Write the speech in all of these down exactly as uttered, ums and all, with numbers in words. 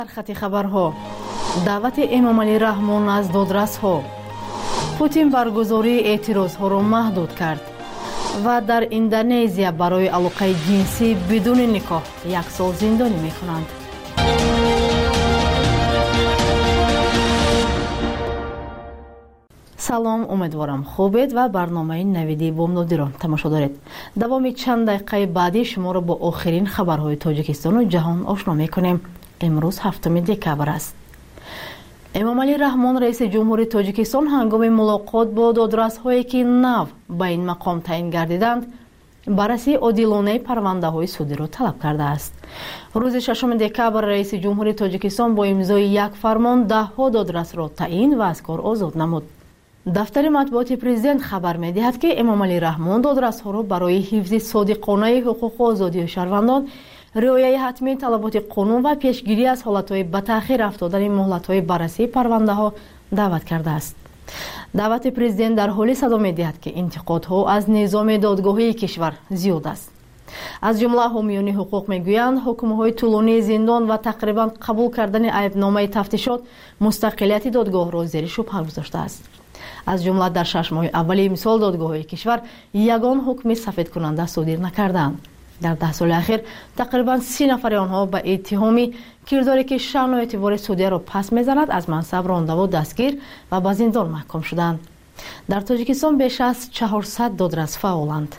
در خط خبرها دعوت امام علی رحمان از دادرس‌ها، پوتین برگزاری اعتراض‌ها را محدود کرد و در اندونزیا برای علاقه جنسی بدون نکاح یک سال زندانی می‌کنند. سلام، امیدوارم خوبید و برنامه نویدی بومنودیران تماشا دارید. دوام چند دقیقه بعدی شما را با آخرین خبرهای تاجیکستان و جهان آشنا می‌کنیم. امروز هفتم دکبر است. امام علی رحمان رئیس جمهوری تاجیکستان هنگام ملاقات با دادرس‌هایی که نو به این مقام تعیین گردیدند بررسی عادلانه پرونده‌های سودی را طلب کرده است. روز ششم دکبر رئیس جمهوری تاجیکستان با امضای یک فرمان ده‌ها دادرس را تعیین و از کار آزاد نمود. دفتر مطبوعات پرزیدنت خبر می‌دهد که امام علی رحمان دادرس‌ها را برای حفظ صادقانه حقوق و آزادی شهروندان، رعایت حتمی طلبات قانون و پیشگیری از حالت‌های به تأخیر افتادن مهلت‌های بررسی پرونده‌ها دعوت کرده است. دعوت پرزیدنت در حالی صدا می‌دهد که انتقادها از نظام دادگاهی کشور زیاد است. از جمله حامیان حقوق میگویند حکم‌های طولانی زندان و تقریباً قبول کردن عیبنامه تفتیشات مستقلیت دادگاه را زیر شبهه گذاشته است. از جمله در شش ماه اول امسال دادگاه‌های کشور یگان حکم سفید کننده صادر نکردند. در ده سال اخیر تقریباً سی نفر آنها به اتهام کرداری که شأن و اعتبار سعودی را پس می‌زند از منصب رانده و دستگیر و به زندان محکوم شدند. در تاجیکستان بیش از چهارصد دادرس فعالند.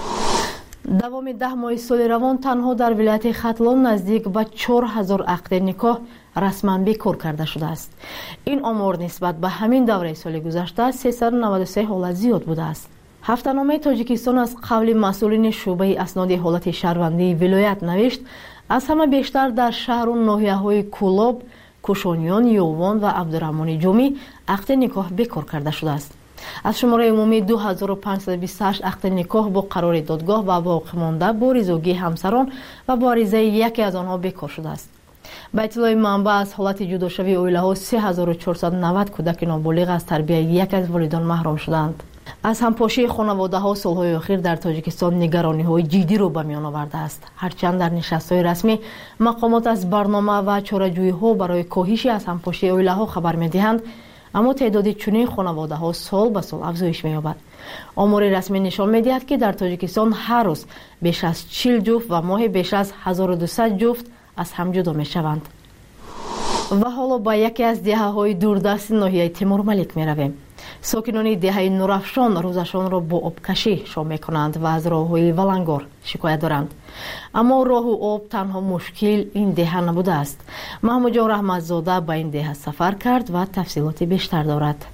دوام ده ماه سال روان تنها در ولایت ختلان نزدیک به چهار هزار عقد نکاح رسما بیکار کرده شده است. این آمار نسبت به همین دوره سال گذشته سیصد و نود و سه حالت زیاد بوده است. هفته‌نامه تاجیکستان از قول مسئولین شعبه اسناد حالت شهروندی ولایت نوشت از همه بیشتر در شهر و ناحیه‌های کولاب، کوشانیان، یووان و عبدالرحمن جومی عقد نکاح بیکار کرده شده است. از شماره عمومی دو هزار و پانصد و بیست و هشت عقد نکاح با قرار دادگاه و باقی مانده با رضایت همسران و با عریضه یکی از آنها بیکار شده است. به اطلاع منبع از حالت جداشوی اویله‌ها سه هزار و چهارصد و نود کودک نابالغ از تربیت یک از والدان محروم شدند. از همپاشی خانواده‌ها سال‌های اخیر در تاجیکستان نگرانی‌های جدی رو به میان آورده است. هرچند در نشست‌های رسمی مقامات از برنامه و چاره‌جویی‌ها برای کاهش از همپاشی اویله‌ها خبر می‌دهند، اما تعداد چنین خانواده‌ها سال به سال افزایش می‌یابد. آمار رسمی نشان می‌دهد که در تاجیکستان هر روز بیش از چهل جفت و ماهی بیش از هزار و دویست جفت از هم جدا می‌شوند. و حالا با یکی از دهه‌های دوردست ناحیه تیمور ملیک می‌رویم. ساکنان دهه نورافشان روزشان را با آبکشی شام می‌کنند و از راه‌های ولنگار شکایت دارند. اما راه و آب تنها مشکل این دهه نبوده است. محمود جان رحمتزاده به این دهه سفر کرد و تفصیلات بیشتر دارد.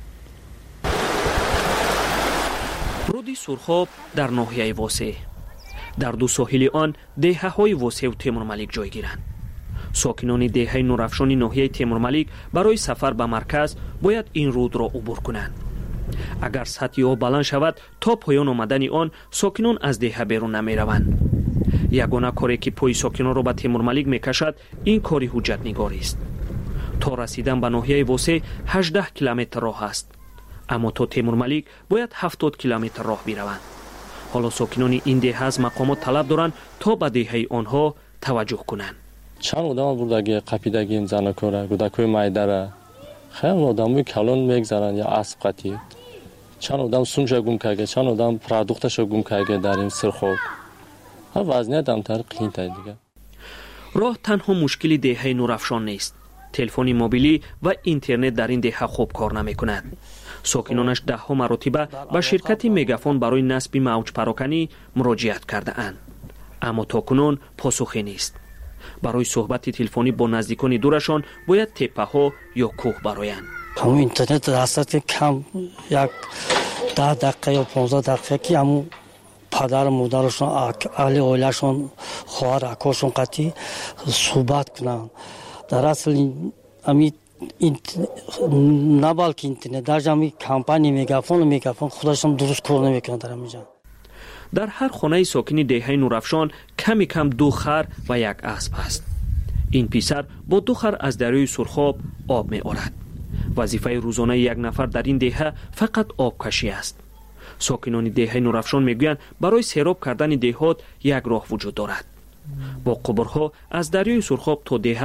رودی سرخاب در ناحیه واسع. در دو ساحل آن دهه‌های واسع و تیمور ملیک جای گیرند. ساکنان دهه نورافشان ناحیه تیمور ملیک برای سفر به مرکز باید این رود را عبور کنند. اگر سطح آب بلند شود تا پایان آمدن آن ساکنان از دهه بیرون نمی روند. یگانه کاری که پای ساکنان را به تیمور ملیک می کشد این کاری حجت نگاری است. تا رسیدن به ناحیه واسع هجده کیلومتر راه است، اما تا تیمور ملیک باید هفتاد کیلومتر راه بروند. حالا ساکنان این دهه از مقامات طلب دارند تا به دهه آنها توجه کنند. چند آدم بردگی قپیدگی این زنه کاره گودکوی مایداره خیلی آدموی کلون میگذارن یا اسب قطی چند آدم سومش گم کرده چند آدم پرادوختش گم کرده در این سرخوب هر وزنیت هم تر قین تا دیگه. راه تنها مشکلی دهه نورافشان نیست. تلفن موبیلی و اینترنت در این دهه خوب کار نمی کند. ساکنانش ده ها مراتبه به شرکت میگافون برای نصب موج پراکنی مراجعت کرده اند، اما تاکنون پاسخی نیست. برای صحبت تلفنی با نزدیکان دورشان باید تپه ها یا کوه برایند. همون اینترنت هست که کم یک ده دقیقه یا پانزده دقیقه که همون پدر مادرشون اهل عائلهشون خواهر اکاشون قطعی صحبت کنن. در اصل امی این نه بلکه اینترنت در جمعی کمپانی میگافون میگافون خودشون درست کار نمیکنن در اینجا. در هر خانه ساکنی دهه نورافشان کمی کم دو خر و یک اسب است. این پسر با دو خر از دریای سرخاب آب می آورد. وظیفه روزانه یک نفر در این دهه فقط آب کشی است. ساکنان دهه نورافشان میگویند برای سیراب کردن دهات یک راه وجود دارد. با قبرها از دریای سرخاب تا دهه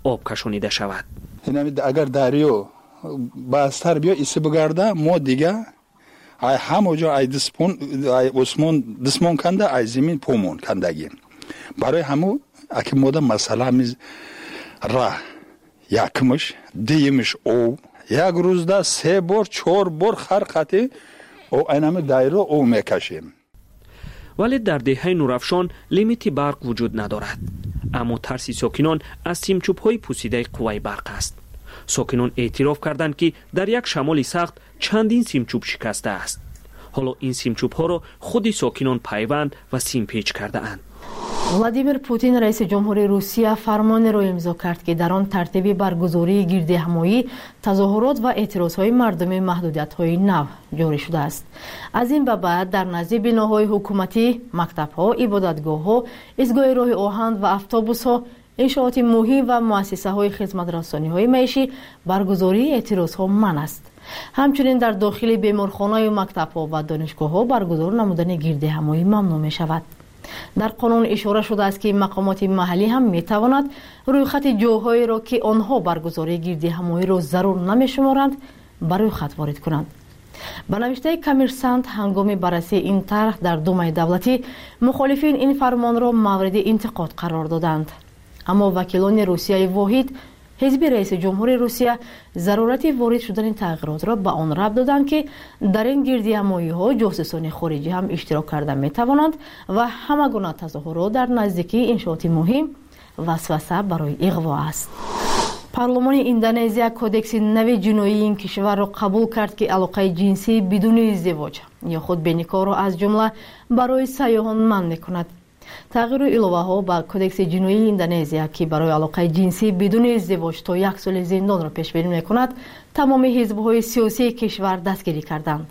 آب کشانیده شود. اگر دریو بازتر بیا ایسی بگرده ما دیگه ای همونجا ای دسپون ای اسمون دسمون کنده ای زمین پومون کندگیم برای همو اکی مودا مسئله میز را یکمش دیمش او یک روزده سه بار چهار بار هر خطی او اینم دایره او میکشیم. ولی در دهه نورافشان لیمیت برق وجود ندارد، اما ترسی ساکنان از سیمچوب‌های پوسیده قوه برق است. ساکنان اعتراف کردند که در یک شمال سخت چندین سیمچوب شکسته است. حالا این سیمچوب‌ها را خود ساکنان پیوند و سیم پیچ کرده اند. ولادیمیر پوتین رئیس جمهوری روسیه فرمان را امضا کرد که در آن ترتیب برگزاری گردهمایی تظاهرات و اعتراضهای مردمی محدودیت‌های نو جاری شده است. از این به بعد در نزد بناهای حکومتی، مکتب‌ها، عبادتگاه‌ها، ایستگاه راه آهن و اتوبوس‌ها، انشاءات مهم و مؤسسه‌های خدمت رسانی‌های معیشی برگزاری اعتراضها منع است. همچنین در داخل بیمارخانه‌های و مکتب‌ها و دانشگاه‌ها برگزار نمودن گردهمایی ممنوع می‌شود. در قانون اشاره شده است که مقامات محلی هم می‌تواند روی خط جاهایی را که آنها برگزاری گردهمایی را ضرور نمی‌شمارند بر روی خط وارد کنند. به نوشته کمیرسانت هنگام بررسی این طرح در دومای دولتی مخالفین این فرمان را مورد انتقاد قرار دادند. اما وکیلان روسیه واحد حزب رئیس جمهور روسیه ضرورت وارد شدن تغییرات را به آن ربط دادند که در این گردهمایی‌ها جاسوسان خارجی هم اشتراک کرده می‌توانند و همه گونه تظاهرات در نزدیکی انشاءات مهم وسوسه برای اغوا است. پارلمان اندونزیا کودکس نو جنایی این کشور را قبول کرد که علاقه جنسی بدون ازدواج یا خود به نکاح را از جمله برای سیاحان منع می‌کند. تغییر الوه ها با کودکس جنایی اندونزیا که برای علاقه جنسی بدون ازدواج تا یک سال زندان را پیش بینی می‌کند، تمام حزب‌های سیاسی کشور دستگیری کردند.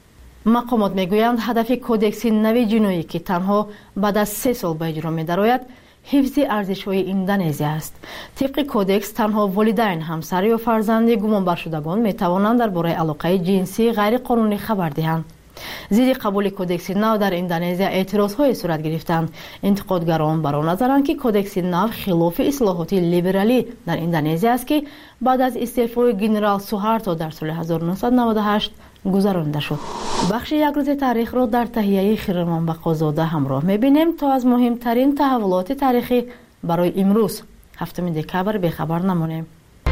مقامات میگویند هدف کودکس نو جنایی که تنها بعد از سه سال به اجرا می‌دراید، حفظ ارزش‌های اندونزیا است. طبق کودکس تنها والدین، همسر یا فرزند گمانبر شدگان می‌توانند درباره علاقه جنسی غیر قانونی خبر دهند. زیر قبول کودکس نو در اندونزیا اعتراض‌های صورت گرفتند. انتقادگران بر آن نظرند که کودکس نو خلاف اصلاحات لیبرالی در اندونزیا است که بعد از استعفای گنرال سوهارتو در سال هزار و نهصد و نود و هشت گذرانده شد. بخش یک روز تاریخ را در تهیه خیرمان بقازاده همراه می‌بینیم تا از مهمترین تحولات تاریخی برای امروز هفتم دکبر بخبر نمانیم.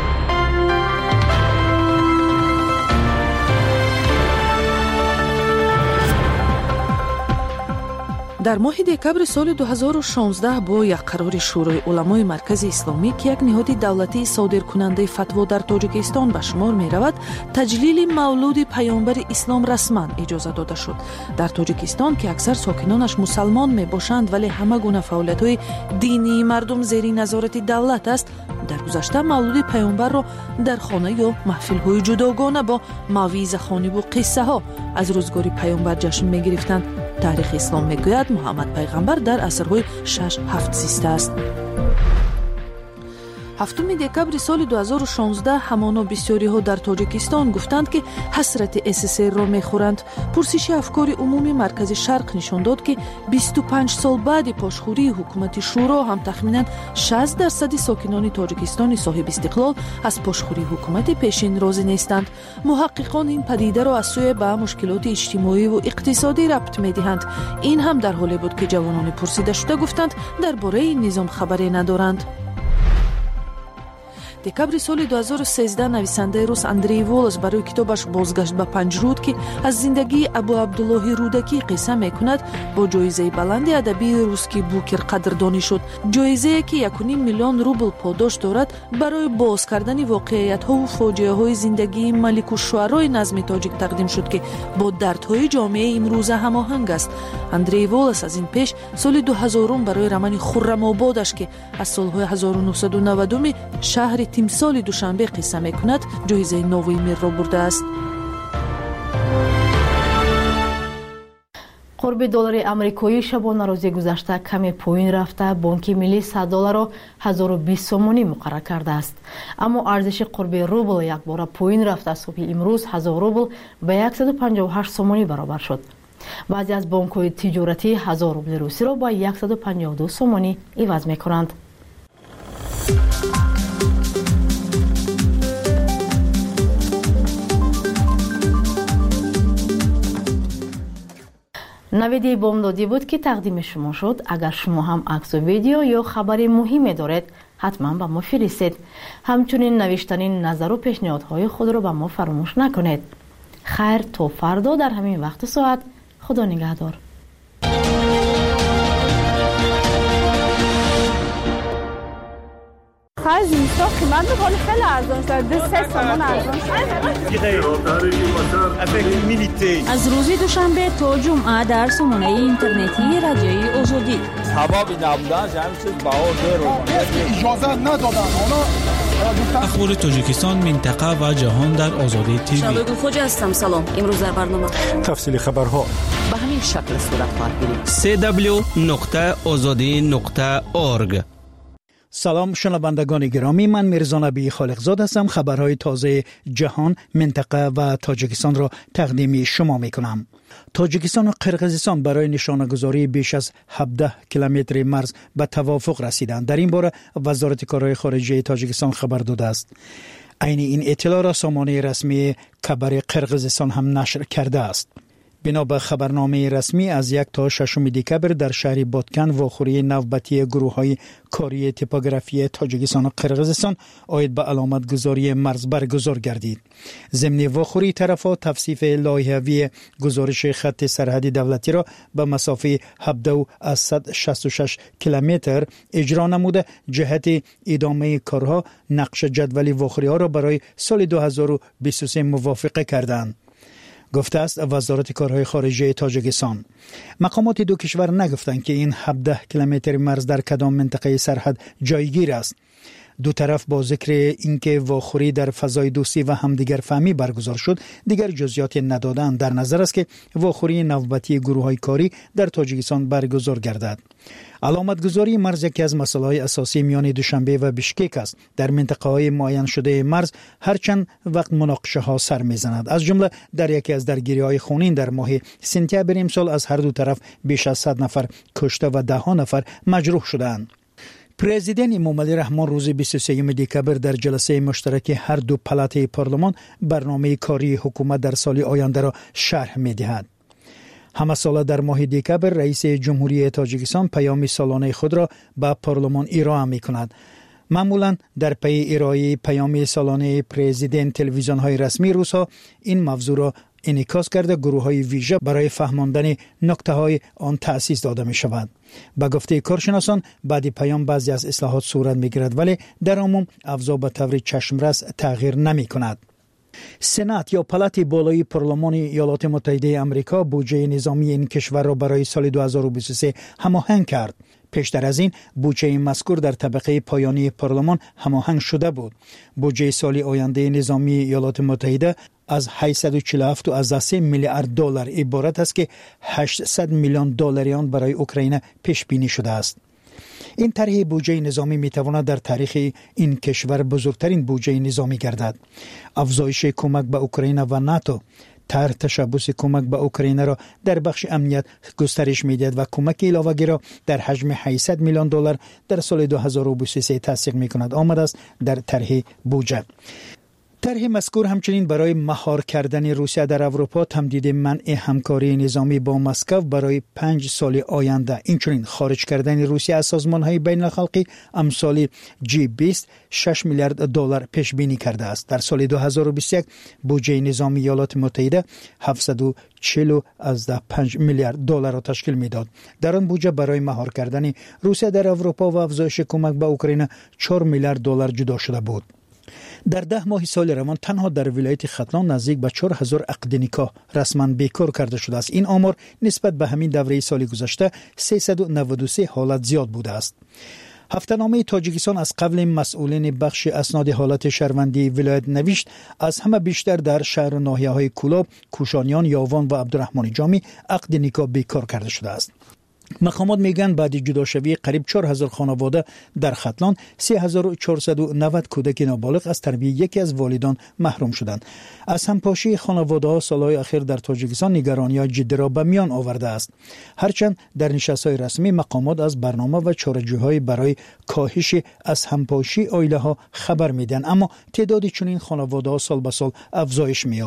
در ماه دکبر سال دو هزار و شانزده با یک قرار شورای علمای مرکز اسلامی که یک نهاد دولتی صادرکننده فتوا در تاجیکستان به شمار می رود، تجلیل مولود پیامبر اسلام رسما اجازه داده شد. در تاجیکستان که اکثر ساکنانش مسلمان می باشند ولی همه گونه فعالیت‌های دینی مردم زیر نظارت دولت است، در گذشته مولود پیامبر را در خانه یا محفل‌های جداگانه با موعظه‌خوانی و قصه ها از روزگار پیامبر جشن می گرفتند. تاریخ اسلام میگوید محمد پیغمبر در عصرهای شش هفت زیسته است. هفتم دکبر سال دو هزار و شانزده همانا بسیاری ها در تاجیکستان گفتند که حسرت اس اس ار را میخورند. پرسش افکار عمومی مرکز شرق نشان داد که بیست و پنج سال بعد پاشخوری حکومت شورا هم تخمینا شصت درصد ساکنان تاجیکستان صاحب استقلال از پاشخوری حکومت پیشین راضی نیستند. محققان این پدیده را از سوی به مشکلات اجتماعی و اقتصادی ربط میدهند. این هم در حالی بود که جوانان پرسیده شده گفتند درباره این نظام خبری ندارند. دکبر سال دو هزار و سیزده نویسنده روس اندری وولس برای کتابش بازگشت به پنج رود که از زندگی ابو عبدالله رودکی قصه میکند با جایزه بلند ادبی روسکی بوکر قدردانی شد. جایزه که یک و نیم میلیون روبل پاداش دارد برای باز کردن واقعیت ها و فاجعه های زندگی ملک الشعرای نظم تاجیک تقدیم شد که با دردهای جامعه امروزه هماهنگ است. اندری وولس از این پیش سال دو هزار برای رمان خرم آبادش که از سالهای هزار و نهصد و نود شهر تیمسال دوشنبه قصه میکند جایزه نوبل میر را برده است. قرب دلار آمریکایی شبانه روز گذشته کمی پایین رفته بانک ملی صد دلار را هزار و بیست سومانی مقرر کرده است. اما ارزش قرب روبل یک بار پایین رفته صبح امروز هزار روبل به صد و پنجاه و هشت سومانی برابر شد. بعضی از بانک‌های تجارتی هزار روبل روسی را با صد و پنجاه و دو سومانی عوض می‌کنند. نویدی بامدادی بود که تقدیم شما شد. اگر شما هم عکس و ویدیو یا خبری مهمی دارید حتما با ما فرستید. همچنین نوشتن نظر و پیشنهادهای خود را با ما فراموش نکنید. خیر تا فردا در همین وقت ساعت. خدا نگهدار. خرج اینستا قیمت بخوری خیلی ارزان شد. ده سه سامان ارزان شد. از روز دوشنبه تا جمعه در سامانه اینترنتی رادیوی آزادی. حبابی نبودن جمعی چیز بهار ده اجازه ندادن. اخبار تاجیکستان، منطقه و جهان در آزادی تیوی. شبگو خوجا هستم. سلام. امروز در برنامه تفصیل خبرها به همین شکل صورت خواهد گرفت. سی دبلیو نقطه آزادی نقطه اورگ. سلام شنوندگان گرامی، من میرزا نبی خالقزاد هستم. خبرهای تازه جهان، منطقه و تاجیکستان را تقدیم شما میکنم. تاجیکستان و قرقیزستان برای نشانه‌گذاری بیش از هفده کیلومتر مرز به توافق رسیدند. در این باره وزارت کارهای خارجه تاجیکستان خبر داده است. عین این اطلاع را سامانه رسمی کبر قرقیزستان هم نشر کرده است. بنا به خبرنامه رسمی از یک تا ششم دکبر در شهر بادکن واخوری نوبتی گروه‌های کاری تپوگرافی تاجیکستان و قرقیزستان آید به علامت گذاری مرز برگزار گردید. ضمن واخوری طرفا توصیف لایحه‌ای گزارش خط سرحدی دولتی را به مسافه هفده از صد و شصت و شش کیلومتر اجرا نموده جهت ادامه کارها نقش جدول واخوری‌ها را برای سال دو هزار و بیست و سه موافقه کردند. گفته است وزارت کارهای خارجه تاجیکستان. مقامات دو کشور نگفتند که این هفده کیلومتر مرز در کدام منطقه سرحد جایگیر است. دو طرف با ذکر اینکه واخوری در فضای دوستی و همدیگر فهمی برگزار شد دیگر جزئیات ندادند. در نظر است که واخوری نوبتی گروه‌های کاری در تاجیکستان برگزار گردد. علامت گذاری مرز یکی از مسائل اساسی میان دوشنبه و بشکک است. در منطقه های معین شده مرز هرچند وقت مناقشه ها سر میزند. از جمله در یکی از درگیری های خونین در ماه سپتامبر امسال از هر دو طرف بیش از صد نفر کشته و ده ها نفر مجروح شدند. پرزیدنت امامعلی رحمان روز بیست و سوم دکبر در جلسه مشترک هر دو پلاته پارلمان برنامه کاری حکومت در سال آینده را شرح می‌دهد. همه ساله در ماه دکبر رئیس جمهوری تاجیکستان پیام سالانه خود را به پارلمان ارائه می‌کند. معمولا در پی ارائه پیام سالانه پرزیدنت تلویزیون‌های رسمی روس‌ها این موضوع را انعکاس کرده گروه‌های ویژه برای فهماندن نکته‌های آن تأسیس داده می‌شود. به گفته کارشناسان بعد پیام بعضی از اصلاحات صورت می‌گیرد ولی در عموم افزا به طور چشمرس تغییر نمی‌کند. سنات یا پلات بالای پارلمان ایالات متحده آمریکا بودجه نظامی این کشور را برای سال دو هزار و بیست و سه هماهنگ کرد. پیشتر از این بودجه مذکور در طبقه پایانی پارلمان هماهنگ شده بود. بودجه سال آینده نظامی ایالات متحده از هشتصد و چهل و هفت و سه میلیارد دلار عبارت است که هشتصد میلیون دلاری آن برای اوکراین پیش بینی شده است. این طرح بودجه نظامی میتواند در تاریخ این کشور بزرگترین بودجه نظامی گردد. افزایش کمک به اوکراین و ناتو طرح تشبث کمک به اوکراین را در بخش امنیت گسترش میدهد و کمک علاوه‌ای را در حجم هشتصد میلیون دلار در سال دو هزار و بیست و سه تصدیق میکند آمده است در طرح بودجه. طرح مذکور همچنین برای مهار کردن روسیه در اروپا تمدید منع همکاری نظامی با مسکو برای پنج سال آینده، اینچنین خارج کردن روسیه از سازمان‌های بین‌الخلقی امثال جی بیست شش میلیارد دلار پیش بینی کرده است. در سال دو هزار و بیست و یک بودجه نظامی ایالات متحده هفتصد و چهل و پنج میلیارد دلار را تشکیل میداد. در آن بودجه برای مهار کردن روسیه در اروپا و افزایش کمک به اوکراین چهار میلیارد دلار جدا شده بود. در ده ماه سال روان تنها در ولایت ختلان نزدیک به چهار هزار عقد نکاح رسما بیکار کرده شده است. این آمار نسبت به همین دوره سال گذشته سیصد و نود و سه حالت زیاد بوده است. هفته‌نامه تاجیکستان از قبل مسئولین بخش اسناد حالت شهروندی ولایت نوشت از همه بیشتر در شهر و ناحیه‌های کولاب، کوشانیان، یاوان و عبدالرحمن جامی عقد نکاح بیکار کرده شده است. مقامات میگن بعد جداشوی قریب چهار هزار خانواده در ختلان سه هزار و چهارصد و نود کودک نابالغ از تربیت یکی از والدان محروم شدند. از همپاشی خانواده ها سالهای اخیر در تاجیکستان نگرانی جدی را به میان آورده است. هرچند در نشست‌های رسمی مقامات از برنامه و چاره‌جویی‌های برای کاهش از همپاشی عائله ها خبر میدن، اما تعداد چنین خانواده ها سال به سال افزایش می‌یابد.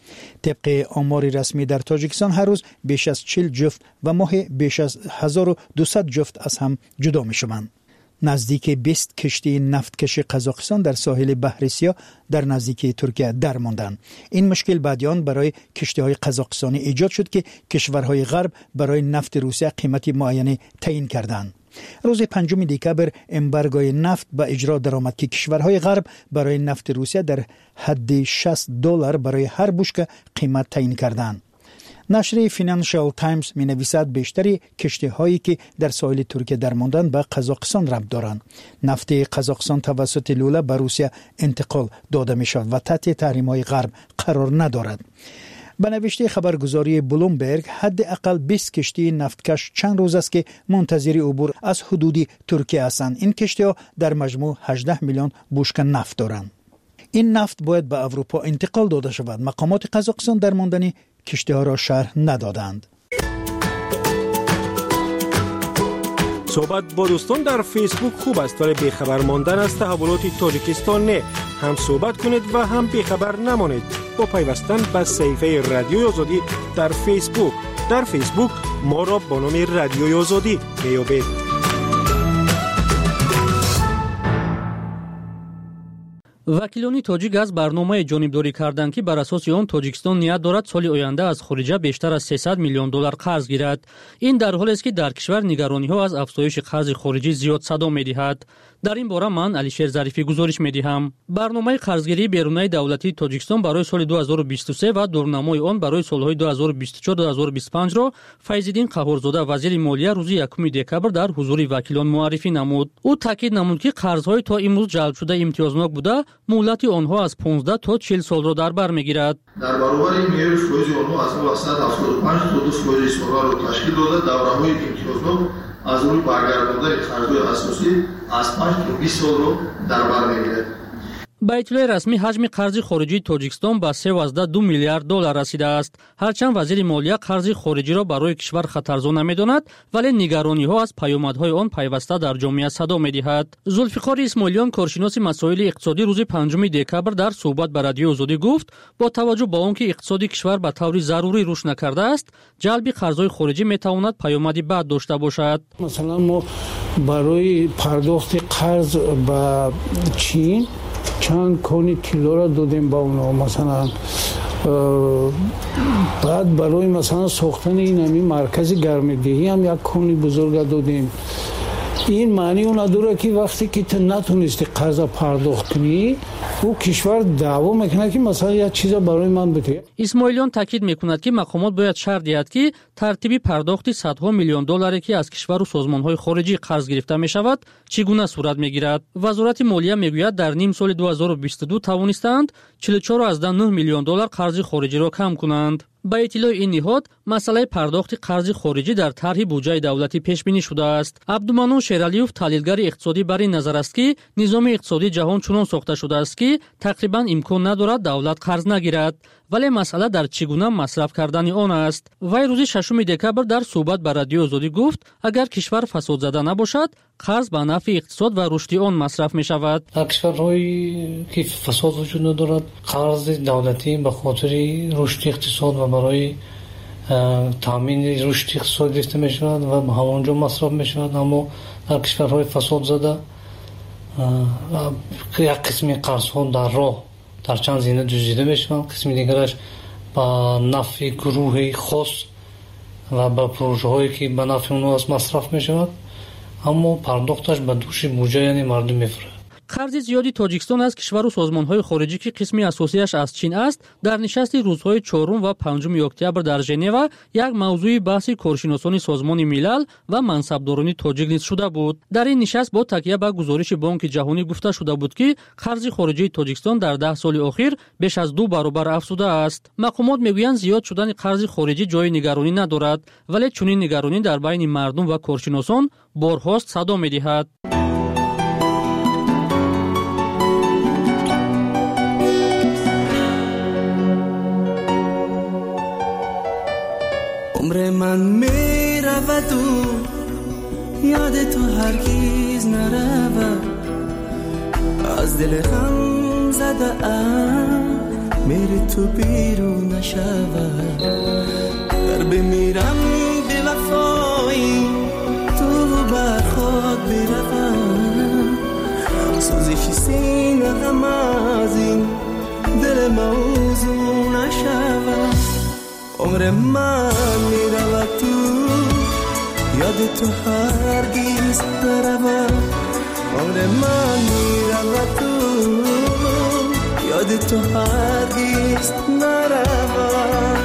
طبق آمار رسمی در تاجیکستان هر روز بیش از چهل جفت و ماهی بیش از هزار و دویست جفت از هم جدا می شوند. نزدیک بیست کشتی نفتکش قزاقستان در ساحل بحر سیاه در نزدیکی ترکیه درماندند. این مشکل بعد آن برای کشتی‌های قزاقستانی ایجاد شد که کشورهای غرب برای نفت روسیه قیمتی معینی تعیین کردند. روز پنجم دکبر امبارگوی نفت با اجرا درآمد که کشورهای غرب برای نفت روسیه در حد شصت دلار برای هر بشکه قیمت تعیین کردند. نشر فینانشال تایمز می نویسد بیشتری کشتی هایی که در ساحل ترکیه درماندند به قزاقستان ربط دارند. نفت قزاقستان توسط لوله به روسیه انتقال داده می شود و تحت تحریم های غرب قرار ندارد. به نوشته خبرگزاری بلومبرگ حداقل بیست کشتی نفتکش چند روز است که منتظر عبور از حدود ترکیه هستند. این کشتی ها در مجموع هجده میلیون بشکه نفت دارند. این نفت باید به اروپا انتقال داده شود. مقامات قزاقستان درماندن کشتی ها را شرح ندادند. صحبت با دوستان در فیسبوک خوب است ولی بیخبر ماندن از تحولات تاجیکستان نه. هم صحبت کنید و هم بیخبر نمانید با پیوستن به صفحه رادیوی آزادی در فیسبوک. در فیسبوک ما را با نام رادیوی آزادی میابید. وکیلان تاجیک از برنامه جانبداری کردند که بر اساس آن تاجیکستان نیت دارد سال آینده از خارجه بیشتر از سیصد میلیون دلار قرض گیرد. این در حالی است که در کشور نگرانی ها از افزایش قرض خارجی زیاد صدا می‌دهد. در این باره من علیشیر ظریفی گزارش می‌دهم. برنامه قرضگیری بیرونی دولتی تاجیکستان برای سال دو هزار و بیست و سه و دورنمای آن برای سالهای دو هزار و بیست و چهار تا دو هزار و بیست و پنج را فیض‌الدین قهارزاده وزیر مالیه روز یکم دکبر در حضور وکیلان معرفی نمود. او تاکید نمود که قرض‌های تا امروز جلب شده امتیازناک بوده، مهلت آنها از پانزده تا چهل سال را در بر می‌گیرد. در برابر این میانه فایز آنها از صد و هفتاد و پنج تا دو فایز سالها را تشکیل داده. دوره‌های امتیازناک از روی برگرداندن قرض‌های اساسی از پنج تا بیست سال را در بر می‌گیرد. با اطلاع رسمی حجم قرض خارجی تاجیکستان به سیزده و دو میلیارد دلار رسیده است. هرچند وزیر مالیه قرض خارجی را برای کشور خطرزا نمی‌داند ولی نگرانی‌ها از پیامدهای آن پیوسته در جامعه صدا می‌دهد. ذوالفقار اسماعیلیان کارشناس مسائل اقتصادی روز پنجم دکبر در صحبت با رادیو آزادی گفت با توجه به آنکه اقتصاد کشور به طور ضروری رشد نکرده است، جلب قرض‌های خارجی می‌تواند پیامدی بد داشته باشد. مثلا ما برای پرداخت قرض به چین چند کانی طلا را دادیم با اونا، مثلا بعد برای مثلا ساختن این همین مرکز گرمایدهی هم یک کانی بزرگ دادیم. این معنی اون نداره که وقتی که تو نتونستی قرض پرداخت کنی او کشور دعوا میکنه که مثلا یک چیز برای من بده. اسماعیلیان تاکید میکند که مقامات باید شرط دهند که ترتیبی پرداخت صدها میلیون دلاری که از کشور و سازمانهای خارجی قرض گرفته میشود چگونه صورت میگیرد. وزارت مالیه میگوید در نیم سال دو هزار و بیست و دو توانستند چهل و چهار و نه میلیون دلار قرض خارجی را کم کنند. با اطلاع این نهاد مسئله پرداخت قرض خارجی در طرح بودجه دولتی پیش بینی شده است. عبدالمنان شیرعلیوف تحلیلگر اقتصادی بر این نظر است که نظام اقتصادی جهان چنان ساخته شده است که تقریبا امکان ندارد دولت قرض نگیرد، ولی مسئله در چگونه مصرف کردن آن است. وی روز ششم دکبر در صحبت با رادیو آزادی گفت اگر کشور فساد زده نباشد قرض به نفع اقتصاد و رشد آن مصرف می شود. در کشورهایی که فساد وجود ندارد قرض دولتی به خاطر رشد اقتصاد و برای تامین رشد اقتصاد گرفته می شود و به همانجا مصرف می شود. اما در کشورهای فساد زده یک قسمی قرض ها در راه در چند زمینه جزیده می شود، قسمی دیگرش با نفع گروه خاص و با پروژه هایی که به نفع اونها از مصرف می شود، اما پرداختش به دوش بودجه یعنی مردم میفره. قرض زیادی تاجیکستان از کشور و سازمان‌های خارجی که قسمی اساسیش از چین است در نشست روزهای چهارم و پنجم اکتبر در ژنو یک موضوع بحث کارشناسان سازمان ملل و منصبداران تاجیک نیز شده بود. در این نشست با تکیه به گزارش بانک جهانی گفته شده بود که قرض خارجی تاجیکستان در ده سال اخیر بیش از دو برابر افزوده است. مقامات میگویند زیاد شدن قرض خارجی جای نگرانی ندارد، ولی چنین نگرانی در بین مردم و کارشناسان بارهاست صدا می‌دهد. عمر من می رود و یاد تو هرگز نرود، از دل غم زده ام میری تو بیرون نشود در بمیرم به وفایی تو بر خود بروم سوزش سینه غم از این دل موضوع نشود عمر من میرود تو یاد تو هرگز نرود عمر من میرود تو یاد تو هرگز نرود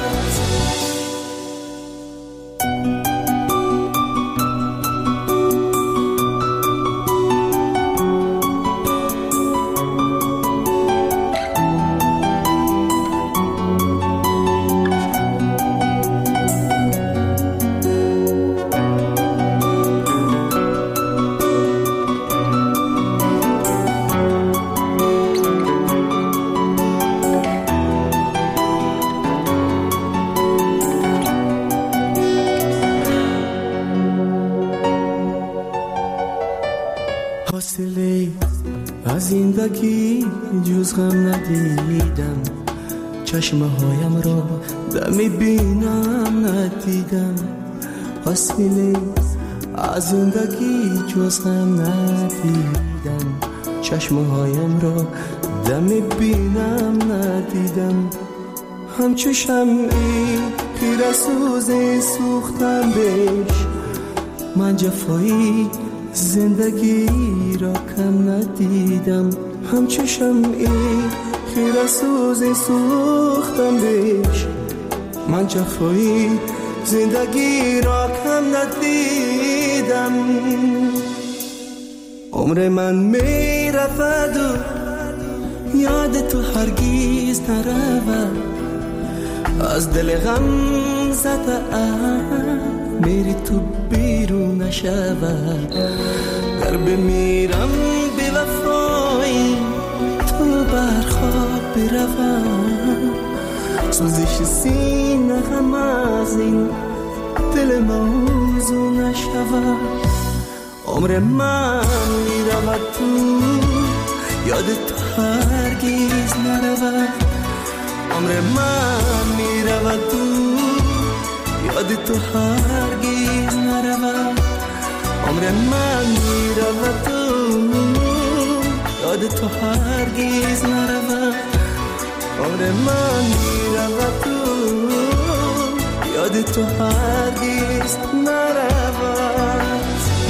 از زندگی جز غم ندیدم چشمه هایم را دمی بینم ندیدم حاصله از زندگی جز غم ندیدم چشمه هایم را دمی بینم ندیدم همچو شمعی خیره سوزی سوختم بش من جفایی زندگی را کم ندیدم همچو شمعی خیره سوزی سوختم بش من جفایی زندگی را کم ندیدم عمر من می رفت و یاد تو هرگز نرود از دل غم زده ام میری تو بیرون نشود در بمیرم به وفایی تو برخواب بروم سوزش سینه غم از این دل موضوع نشود عمر من میرود تو یاد تو هرگز نرود عمر من میرود تو یاد تو هرگز نرود عمر من میرود تو یاد تو هرگز نرود عمر من میرود تو یاد تو هرگز نرود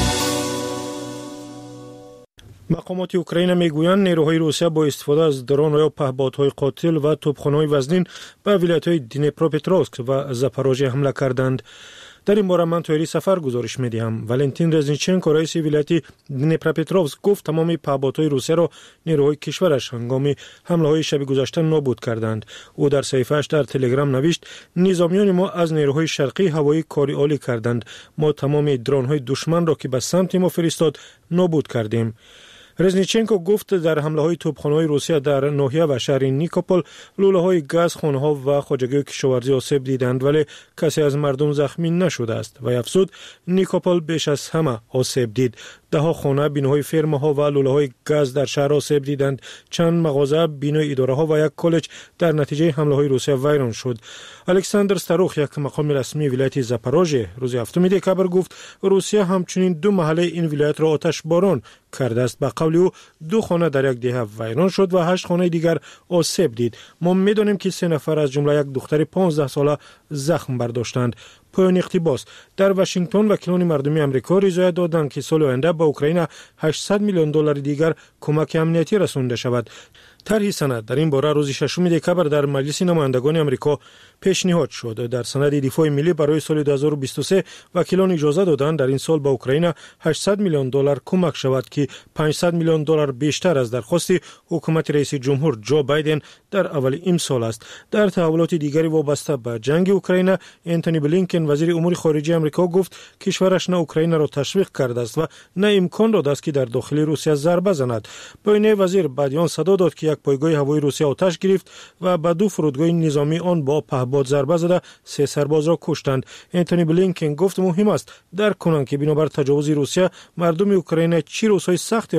مقامات اوکراین میگویند نیروهای روسیه با استفاده از درون یا پهپادهای قاتل و توپخانه‌های وزنین به ولایت‌های دنیپروپتروفسک و زاپاروژه حمله کردند. در این باره من تویری سفر گزارش می‌دهم. والنتین رزنیچنکو رئیس ولایت دنیپروپتروفسک گفت تمام پهپادهای روسیه را نیروهای کشورش هنگام حمله‌های شب گذشته نابود کردند. او در صفحه‌اش در تلگرام نوشت نظامیان ما از نیروهای شرقی هوایی کاری عالی کردند. ما تمام درون‌های دشمن را که به سمت ما فرستاد نابود کردیم. رزنیچنکو گفت در حمله‌های توپخانه‌های روسیه در ناحیه و شهر نیکوپل لوله‌های گاز، خانه‌ها و خودروهای کشاورزی آسیب دیدند ولی کسی از مردم زخمی نشده است و افزود نیکوپل بیش از همه آسیب دید. ده‌ها خانه، بیناهای فرم‌ها و لوله‌های گاز در شهر آسیب دیدند. چند مغازه، بینای اداره‌ها و یک کالج در نتیجه حمله‌های روسیه ویران شد. الکساندر ستاروخ یک مقام رسمی ولایت زاپاروژه روز هفتم دکبر گفت روسیه همچنین دو محله این ولایت را آتش باران کرده است. به قول او دو خانه در یک دهه ویران شد و هشت خانه دیگر آسیب دید. ما می‌دانیم که سه نفر از جمله یک دختر پانزده ساله زخم برداشتند. پایان اقتباس. در واشنگتن وکیلان مردمی آمریکا رضایت دادند که سال آینده به اوکراین هشتصد میلیون دلار دیگر کمک امنیتی رسانده شود. طرح سند در این باره روز ششم دکبر در مجلس نمایندگان آمریکا پیشنهاد شد. در سند دفاع ملی برای سال دو هزار و بیست و سه وکیلان اجازه دادند در این سال به اوکراین هشتصد میلیون دلار کمک شود که پانصد میلیون دلار بیشتر از درخواست حکومت رئیس جمهور جو بایدن در اول این سال است. در تحولات دیگری وابسته به جنگ اوکراین، انتونی بلینکن وزیر امور خارجه آمریکا گفت کشورش نه اوکراین را تشویق کرده است و نه امکان داده است که در داخل روسیه ضربه زند. پایین وزیر بعد صدا داد که یک پایگاه هوایی روسیه آتش گرفت و به دو فرودگاه نظامی آن با پهپاد ضربه زده سه سرباز را کشتند. انتونی بلینکن گفت مهم است درک کنند که بنابر تجاوز روسیه مردم اوکراین چه روزهای سختی را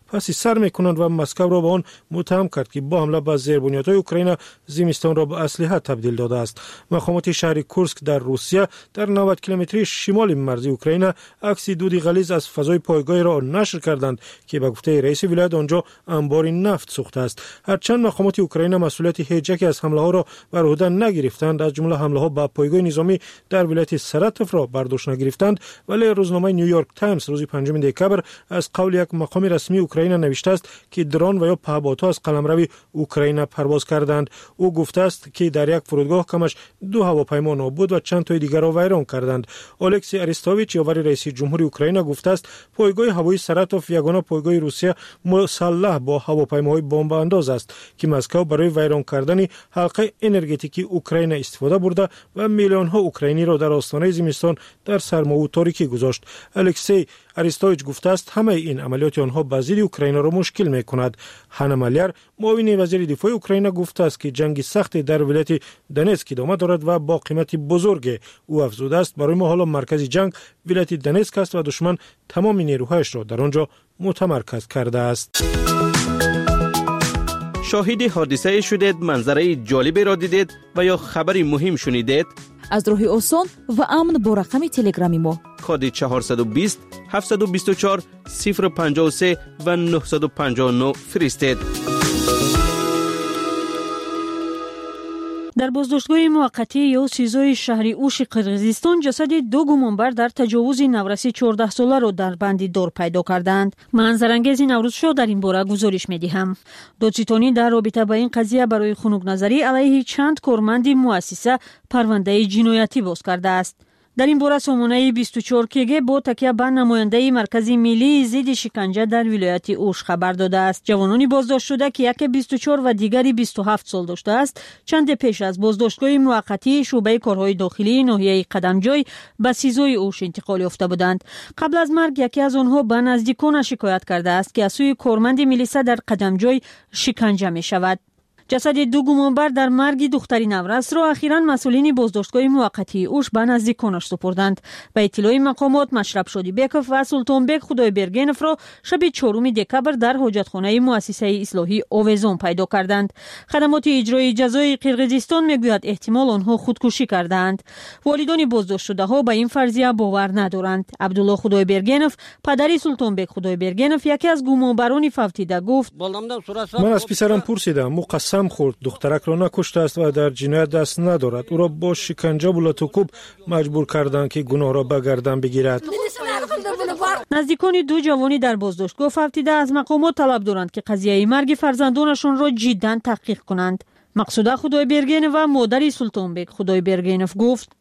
پس سر میکنند و مسکو را به آن متهم کرد که با حمله به زیربنیادهای اوکراین زمستان را به اسلحه تبدیل داده است. مقامات شهر کورسک در روسیه در نود کیلومتری شمال مرزی اوکراین عکس دود غلیظ از فضای پایگاه را نشر کردند که به گفته رئیس ولایت آنجا انبار نفت سوخته است. هرچند مقامات اوکراین مسئولیت هیچ یک از حمله ها را بر عهده نگرفتند، از جمله حمله ها به پایگاه نظامی در ولایت سراتوف را برداشت نگرفتند، ولی روزنامه نیویورک تایمز روز پنجم دکبر از قول یک مقام رسمی اوکراین نوشته است که درون و یا پهپادها از قلمرو اوکراین پرواز کردند. او گفته است که در یک فرودگاه کمش دو هواپیما نابود و چند تای دیگر را ویران کردند. الکسی اریستوویچ یاور رئیس جمهوری اوکراین گفته است پایگاه هوایی سراتوف یگانه پایگاه روسیه مسلح با هواپیماهای بمب انداز است که مسکو برای ویران کردن حلقه انرژتیکی اوکراین استفاده برده و میلیون ها اوکراینی را در آستانه زمستان در سرما و تاریکی گذاشت. الکسی اریستوویچ گفته است همه این عملیات آنها به ضد اوکراین را مشکل می‌کند. هانا مالیر معاون وزیر دفاع اوکراین گفته است که جنگ سخت در ولایت دنیتسک ادامه دارد و با قیمت بزرگ. او افزوده است برای ما حالا مرکز جنگ ولایت دنیتسک است و دشمن تمام نیروهایش را در آنجا متمرکز کرده است. شاهد حادثه شدید، منظره جالبی را دیدید و یا خبری مهم شنیدید؟ از راه آسان و امن با رقم تلگرامی ما کد چهارصد و بیست هفتصد و بیست و چهار صفر پنجاه و سه و نهصد و پنجاه و نه فرستید. در بازداشتگاه موقتی یا سیزای شهری اوش قرقیزستان جسد دو گمانبر در تجاوز نورسی چهارده ساله را در بندی دار پیدا کردند. منظرانگیز نوروز شو در این باره گزارش می‌دهم. دادستانی در رابطه با این قضیه برای خنک‌نظری علیه چند کارمند مؤسسه پرونده جنایتی باز کرده است. در این باره سامانه بیست و چهار کیگه با تکیه به نماینده مرکز ملی ضد شکنجه در ولایت اوش خبر داده است. جوانانی بازداشت شده که یکی بیست و چهار و دیگری بیست و هفت سال داشته است چند پیش از بازداشتگاه موقتی شعبه کارهای داخلی ناحیه قدمجوی به سیزای اوش انتقال یافته بودند. قبل از مرگ یکی از آنها به نزدیکان شکایت کرده است که از سوی کارمند میلیسا در قدمجوی شکنجه می شود. جسد دو گمانبر در مرگ دختری نورس را اخیراً مسئولین بازداشتگاه موقتی اوش به نزدیکانش سپردند. به اطلاع مقامات مشرب شادیبکوف و سلطانبک خدایبرگنف را شب چهارم دکبر در حاجتخانه مؤسسه اصلاحی آویزان پیدا کردند. خدمات اجرایی جزای قرقیزستان میگوید احتمال آنها خودکشی کردند. والدان بازداشت شده ها به این فرضیه باور ندارند. عبدالله خدایبرگنف پدر سلطانبک خدایبرگنف یکی از گمانبران فوتیده گفت من از پسرم پرسیدم مقسم خورد دخترک را نکشته است و در جنایت دست ندارد. او را با شکنجه و لطوکوب مجبور کردند که گناه را به گردن بگیرد. نزدیکان دو جوانی در بازداشتگاه فوتیده از مقامات طلب دارند که قضیه مرگ فرزندانشان را جداً تحقیق کنند. مقصوده خدایبرگنف و مادر سلطانبک خدایبرگنف گفت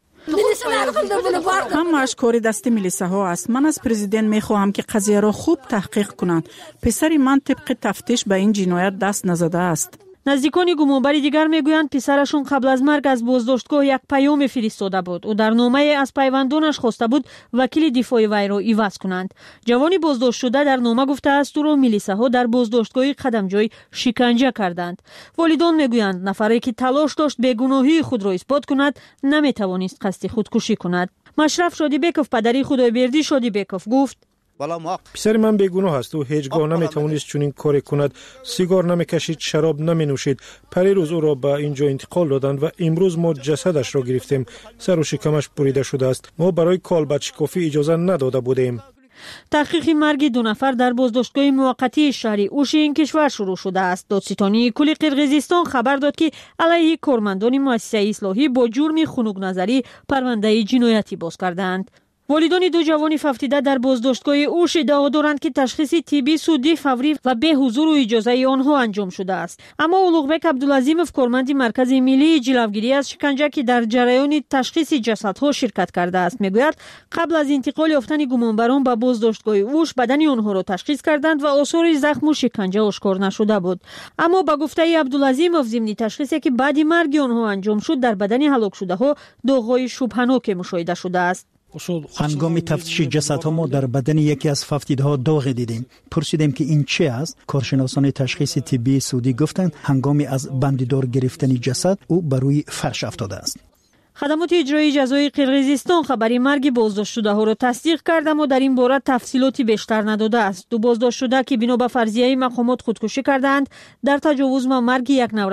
همه‌اش کار دست میلیسا ها است. من از پرزیدنت میخواهم که قضیه را خوب تحقیق کنند. پسر من طبق تفتیش به این جنایت دست نزده است. نزدیکان گمانبری دیگر میگویند پسرشون قبل از مرگ از بازداشتگاه یک پیام فرستاده بود و در نامه از پیوندانش خواسته بود وکیل دفاع وی را عوض کنند. جوانی بازداشت شده در نامه گفته است او را میلیساها در بازداشتگاه قدمجوی شکنجه کردند. والدان میگویند نفری که تلاش داشت بیگناهی خود را اثبات کند نمیتوانست قصد خودکشی کند. مشرف شادیبکوف پدری خدایبردی شادیبکوف گفت پسر من بیگناه است. او هیچگاه نمیتوانست چنین کاری کند. سیگار نمیکشید، شراب نمینوشید. پریروز او را به اینجا انتقال دادند و امروز ما جسدش را گرفتیم. سر و شکمش بریده شده است. ما برای کالبد شکافی اجازه نداده بودیم. تحقیق مرگ دو نفر در بازداشتگاه موقتی شهری اوش این کشور شروع شده است. دادستانی کل قرقیزستان خبر داد که علیه کارمندان مؤسسه اصلاحی با جرم خنک‌نظری پرونده جنایتی باز کردند. والدان دو جوان فوتیده در بازداشتگاه اوش ادعا دارند که تشخیص طبی سودی فوری و به حضور و اجازه آنها انجام شده است. اما اولوغبک عبدالعظیموف کارمند مرکز ملی جلوگیری از شکنجه که در جریان تشخیص جسدها شرکت کرده است میگوید قبل از انتقال یافتن گمانبران به بازداشتگاه اوش بدن آنها را تشخیص کردند و آثار زخم و شکنجه آشکار نشده بود. اما به گفته عبدالعظیموف ضمن تشخیصی که بعد مرگ آنها انجام شد در بدن هلاک شده ها داغ‌های شبهناک مشاهده شده است. هنگام تفتیش جسدها ما در بدن یکی از فوتیده‌ها داغ دیدیم. پرسیدیم که این چه است؟ کارشناسان تشخیص طبی سعودی گفتند هنگام از بندیدار گرفتن جسد او بر روی فرش افتاده است. خدمات اجرایی جزای قرقیزستان خبری مرگ بازداشت شده ها را تصدیق کرده اما در این باره تفصیلاتی بیشتر نداده است. دو بازداشت شده که بنا به فرضیه مقامات خودکشی کردند در تجاوز و مرگ یک نفر